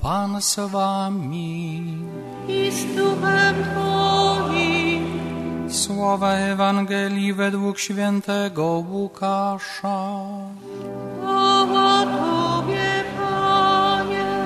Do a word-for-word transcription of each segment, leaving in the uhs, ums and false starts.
Pan z wami i z duchem Twoim. Słowa Ewangelii według świętego Łukasza. Chwała Tobie, Panie.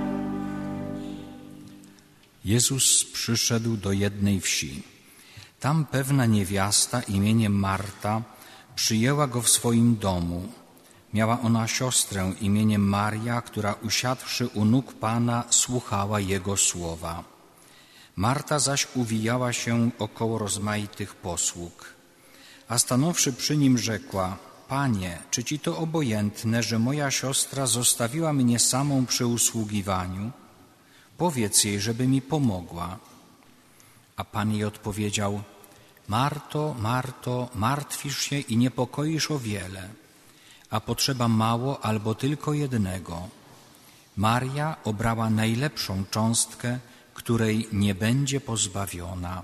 Jezus przyszedł do jednej wsi. Tam pewna niewiasta imieniem Marta przyjęła go w swoim domu. Miała ona siostrę imieniem Maria, która usiadłszy u nóg Pana, słuchała Jego słowa. Marta zaś uwijała się około rozmaitych posług. A stanąwszy przy nim rzekła: Panie, czy Ci to obojętne, że moja siostra zostawiła mnie samą przy usługiwaniu? Powiedz jej, żeby mi pomogła. A Pan jej odpowiedział: Marto, Marto, martwisz się i niepokoisz o wiele, a potrzeba mało albo tylko jednego. Maria obrała najlepszą cząstkę, której nie będzie pozbawiona.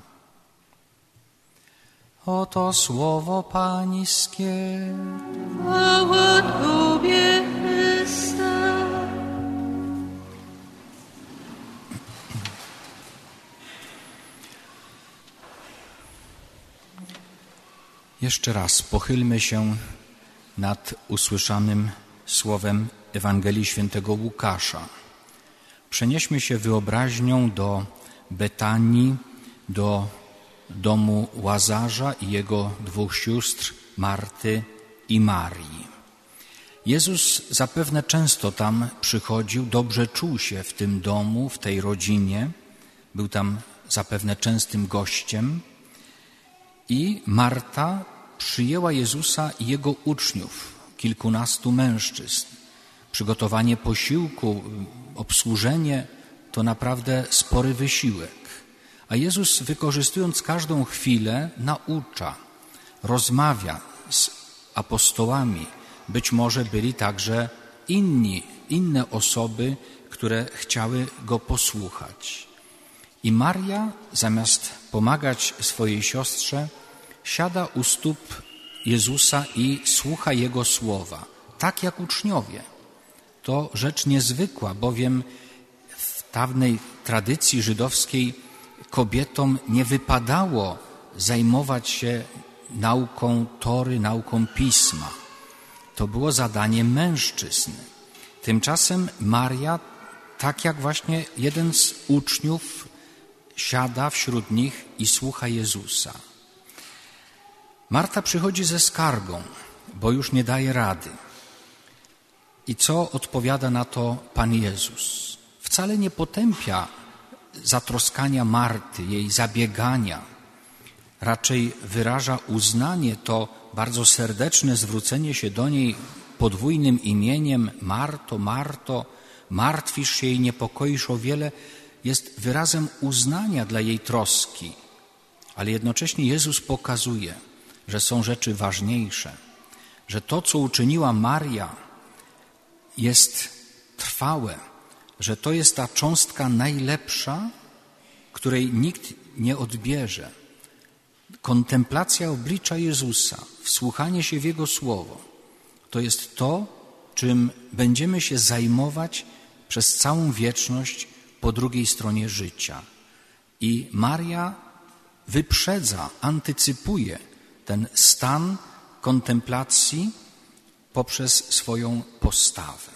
Oto słowo Pańskie. Chwała Tobie, Chryste. Jeszcze raz pochylmy się nad usłyszanym słowem Ewangelii świętego Łukasza. Przenieśmy się wyobraźnią do Betanii, do domu Łazarza i jego dwóch sióstr, Marty i Marii. Jezus zapewne często tam przychodził, dobrze czuł się w tym domu, w tej rodzinie, był tam zapewne częstym gościem i Marta przyjęła Jezusa i Jego uczniów, kilkunastu mężczyzn. Przygotowanie posiłku, obsłużenie to naprawdę spory wysiłek. A Jezus, wykorzystując każdą chwilę, naucza, rozmawia z apostołami. Być może byli także inni, inne osoby, które chciały Go posłuchać. I Maria, zamiast pomagać swojej siostrze, siada u stóp Jezusa i słucha Jego słowa, tak jak uczniowie. To rzecz niezwykła, bowiem w dawnej tradycji żydowskiej kobietom nie wypadało zajmować się nauką Tory, nauką Pisma. To było zadanie mężczyzn. Tymczasem Maria, tak jak właśnie jeden z uczniów, siada wśród nich i słucha Jezusa. Marta przychodzi ze skargą, bo już nie daje rady. I co odpowiada na to Pan Jezus? Wcale nie potępia zatroskania Marty, jej zabiegania. Raczej wyraża uznanie, to bardzo serdeczne zwrócenie się do niej podwójnym imieniem Marto, Marto, martwisz się i niepokoisz o wiele, jest wyrazem uznania dla jej troski. Ale jednocześnie Jezus pokazuje, że są rzeczy ważniejsze, że to, co uczyniła Maria, jest trwałe, że to jest ta cząstka najlepsza, której nikt nie odbierze. Kontemplacja oblicza Jezusa, wsłuchanie się w Jego słowo, to jest to, czym będziemy się zajmować przez całą wieczność po drugiej stronie życia. I Maria wyprzedza, antycypuje ten stan kontemplacji poprzez swoją postawę.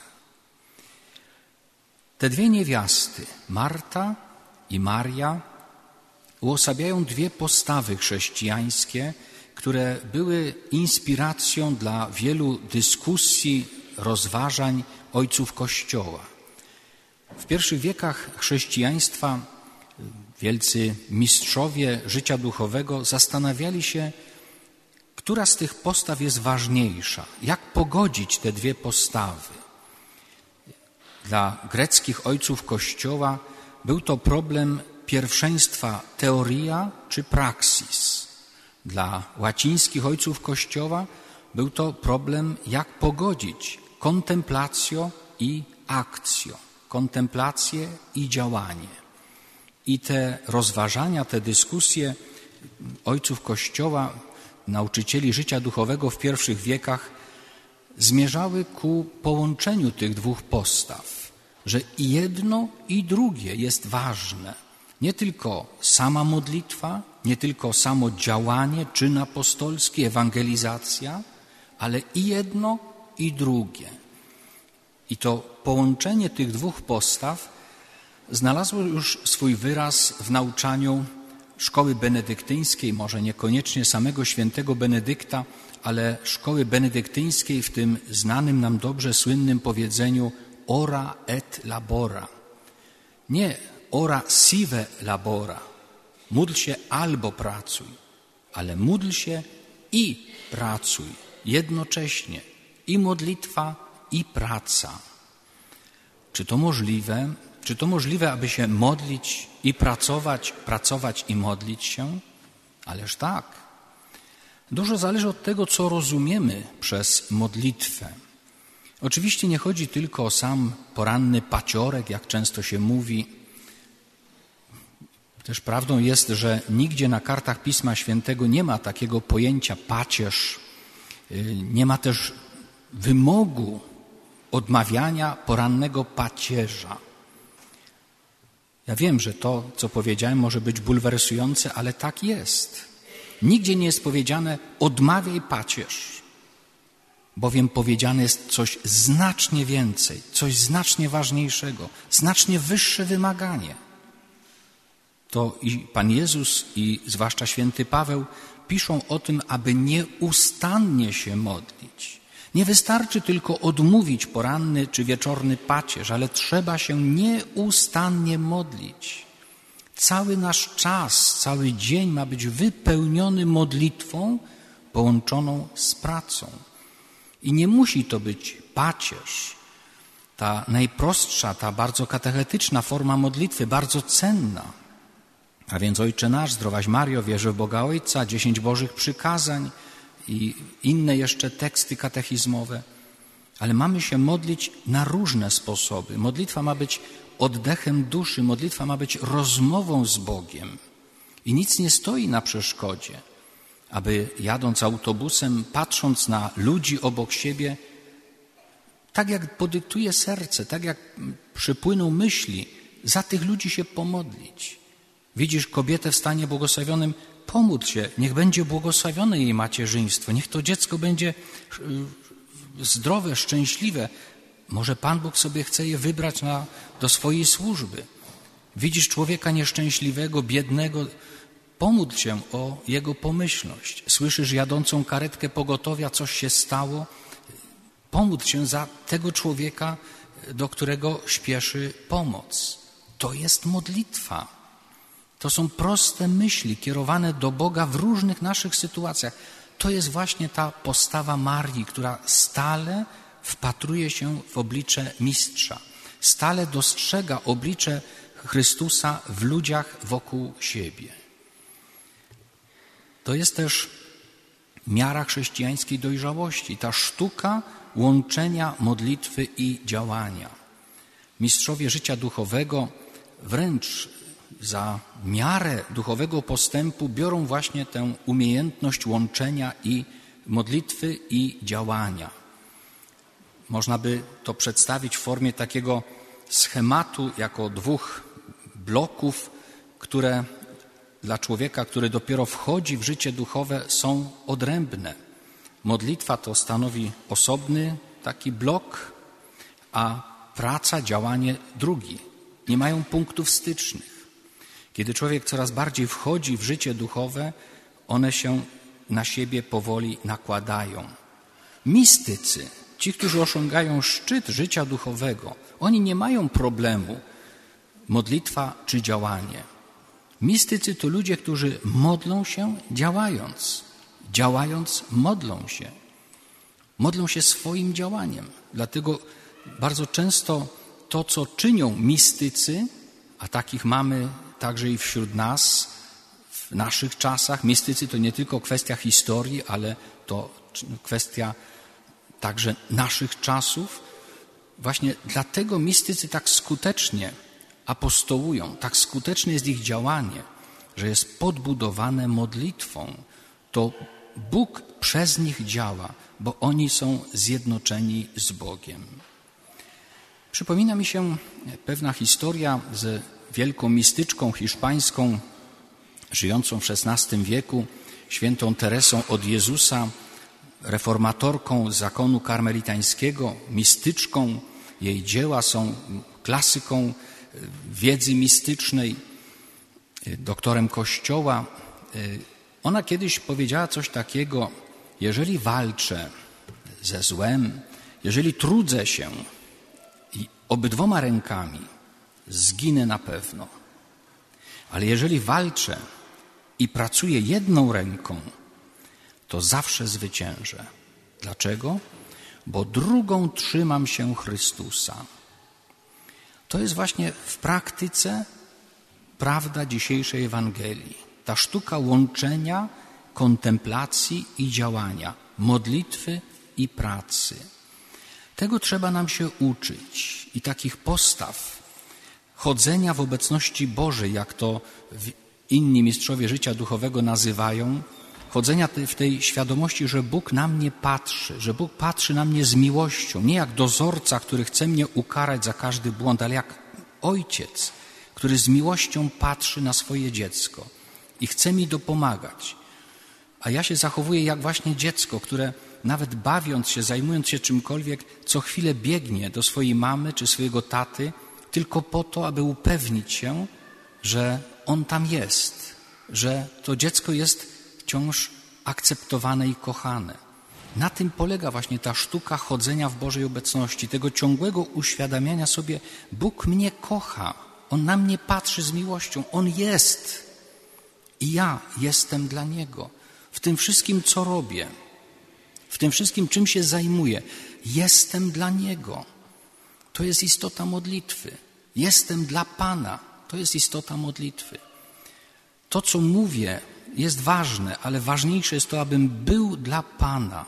Te dwie niewiasty, Marta i Maria, uosabiają dwie postawy chrześcijańskie, które były inspiracją dla wielu dyskusji, rozważań ojców Kościoła. W pierwszych wiekach chrześcijaństwa wielcy mistrzowie życia duchowego zastanawiali się, która z tych postaw jest ważniejsza, jak pogodzić te dwie postawy. Dla greckich ojców Kościoła był to problem pierwszeństwa teoria czy praksis. Dla łacińskich ojców Kościoła był to problem, jak pogodzić contemplacjo i actio, kontemplację i działanie. I te rozważania, te dyskusje ojców Kościoła, nauczycieli życia duchowego w pierwszych wiekach zmierzały ku połączeniu tych dwóch postaw. że i jedno, i drugie jest ważne. Nie tylko sama modlitwa, nie tylko samo działanie, czyn apostolski, ewangelizacja, ale i jedno, i drugie. I to połączenie tych dwóch postaw znalazło już swój wyraz w nauczaniu szkoły benedyktyńskiej, może niekoniecznie samego świętego Benedykta, ale szkoły benedyktyńskiej w tym znanym nam dobrze, słynnym powiedzeniu ora et labora. Nie ora sive labora, módl się albo pracuj, ale módl się i pracuj jednocześnie, i modlitwa, i praca. Czy to możliwe? Czy to możliwe, aby się modlić i pracować, pracować i modlić się? Ależ tak. Dużo zależy od tego, co rozumiemy przez modlitwę. Oczywiście nie chodzi tylko o sam poranny paciorek, jak często się mówi. Też prawdą jest, że nigdzie na kartach Pisma Świętego nie ma takiego pojęcia pacierz. Nie ma też wymogu odmawiania porannego pacierza. Ja wiem, że to, co powiedziałem, może być bulwersujące, ale tak jest. Nigdzie nie jest powiedziane odmawiaj pacierz, bowiem powiedziane jest coś znacznie więcej, coś znacznie ważniejszego, znacznie wyższe wymaganie. To i Pan Jezus, i zwłaszcza święty Paweł piszą o tym, aby nieustannie się modlić. Nie wystarczy tylko odmówić poranny czy wieczorny pacierz, ale trzeba się nieustannie modlić. Cały nasz czas, cały dzień ma być wypełniony modlitwą połączoną z pracą. I nie musi to być pacierz. Ta najprostsza, ta bardzo katechetyczna forma modlitwy, bardzo cenna. A więc Ojcze nasz, zdrowaś Mario, wierzę w Boga Ojca, dziesięć Bożych przykazań i inne jeszcze teksty katechizmowe. Ale mamy się modlić na różne sposoby. Modlitwa ma być oddechem duszy, modlitwa ma być rozmową z Bogiem. I nic nie stoi na przeszkodzie, aby jadąc autobusem, patrząc na ludzi obok siebie, tak jak podyktuje serce, tak jak przypłyną myśli, za tych ludzi się pomodlić. Widzisz kobietę w stanie błogosławionym, pomódl się, niech będzie błogosławione jej macierzyństwo, niech to dziecko będzie zdrowe, szczęśliwe. Może Pan Bóg sobie chce je wybrać na, do swojej służby. Widzisz człowieka nieszczęśliwego, biednego, pomódl się o jego pomyślność. Słyszysz jadącą karetkę pogotowia, coś się stało, pomódl się za tego człowieka, do którego śpieszy pomoc. To jest modlitwa. To są proste myśli kierowane do Boga w różnych naszych sytuacjach. To jest właśnie ta postawa Marii, która stale wpatruje się w oblicze Mistrza. Stale dostrzega oblicze Chrystusa w ludziach wokół siebie. To jest też miara chrześcijańskiej dojrzałości, ta sztuka łączenia modlitwy i działania. Mistrzowie życia duchowego wręcz za miarę duchowego postępu biorą właśnie tę umiejętność łączenia i modlitwy i działania. Można by to przedstawić w formie takiego schematu jako dwóch bloków, które dla człowieka, który dopiero wchodzi w życie duchowe, są odrębne. Modlitwa to stanowi osobny taki blok, a praca, działanie drugi. Nie mają punktów stycznych. Kiedy człowiek coraz bardziej wchodzi w życie duchowe, one się na siebie powoli nakładają. Mistycy, ci, którzy osiągają szczyt życia duchowego, oni nie mają problemu modlitwa czy działanie. Mistycy to ludzie, którzy modlą się działając. Działając modlą się. Modlą się swoim działaniem. Dlatego bardzo często to, co czynią mistycy, a takich mamy także i wśród nas, w naszych czasach. Mistycy to nie tylko kwestia historii, ale to kwestia także naszych czasów. Właśnie dlatego mistycy tak skutecznie apostołują, tak skuteczne jest ich działanie, że jest podbudowane modlitwą. To Bóg przez nich działa, bo oni są zjednoczeni z Bogiem. Przypomina mi się pewna historia z wielką mistyczką hiszpańską, żyjącą w szesnastym wieku, świętą Teresą od Jezusa, reformatorką zakonu karmelitańskiego, mistyczką. Jej dzieła są klasyką wiedzy mistycznej, doktorem Kościoła. Ona kiedyś powiedziała coś takiego: jeżeli walczę ze złem, jeżeli trudzę się i obydwoma rękami, zginę na pewno. Ale jeżeli walczę i pracuję jedną ręką, to zawsze zwyciężę. Dlaczego? Bo drugą trzymam się Chrystusa. To jest właśnie w praktyce prawda dzisiejszej Ewangelii. Ta sztuka łączenia kontemplacji i działania, modlitwy i pracy. Tego trzeba nam się uczyć i takich postaw chodzenia w obecności Bożej, jak to inni mistrzowie życia duchowego nazywają, chodzenia w tej świadomości, że Bóg na mnie patrzy, że Bóg patrzy na mnie z miłością, nie jak dozorca, który chce mnie ukarać za każdy błąd, ale jak ojciec, który z miłością patrzy na swoje dziecko i chce mi dopomagać. A ja się zachowuję jak właśnie dziecko, które nawet bawiąc się, zajmując się czymkolwiek, co chwilę biegnie do swojej mamy czy swojego taty, tylko po to, aby upewnić się, że on tam jest, że to dziecko jest wciąż akceptowane i kochane. Na tym polega właśnie ta sztuka chodzenia w Bożej obecności, tego ciągłego uświadamiania sobie: Bóg mnie kocha, On na mnie patrzy z miłością, On jest i ja jestem dla Niego. W tym wszystkim, co robię, w tym wszystkim, czym się zajmuję, jestem dla Niego. To jest istota modlitwy. Jestem dla Pana. To jest istota modlitwy. To, co mówię, jest ważne, ale ważniejsze jest to, abym był dla Pana.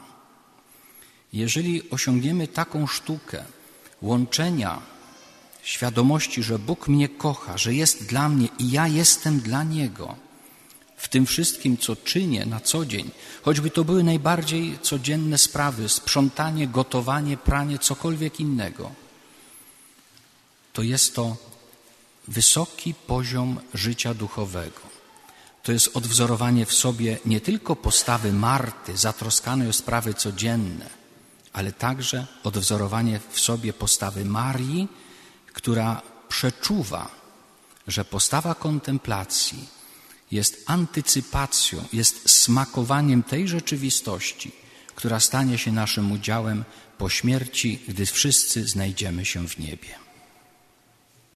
Jeżeli osiągniemy taką sztukę łączenia świadomości, że Bóg mnie kocha, że jest dla mnie i ja jestem dla Niego, w tym wszystkim, co czynię na co dzień, choćby to były najbardziej codzienne sprawy, sprzątanie, gotowanie, pranie, cokolwiek innego, to jest to wysoki poziom życia duchowego. To jest odwzorowanie w sobie nie tylko postawy Marty, zatroskanej o sprawy codzienne, ale także odwzorowanie w sobie postawy Marii, która przeczuwa, że postawa kontemplacji jest antycypacją, jest smakowaniem tej rzeczywistości, która stanie się naszym udziałem po śmierci, gdy wszyscy znajdziemy się w niebie.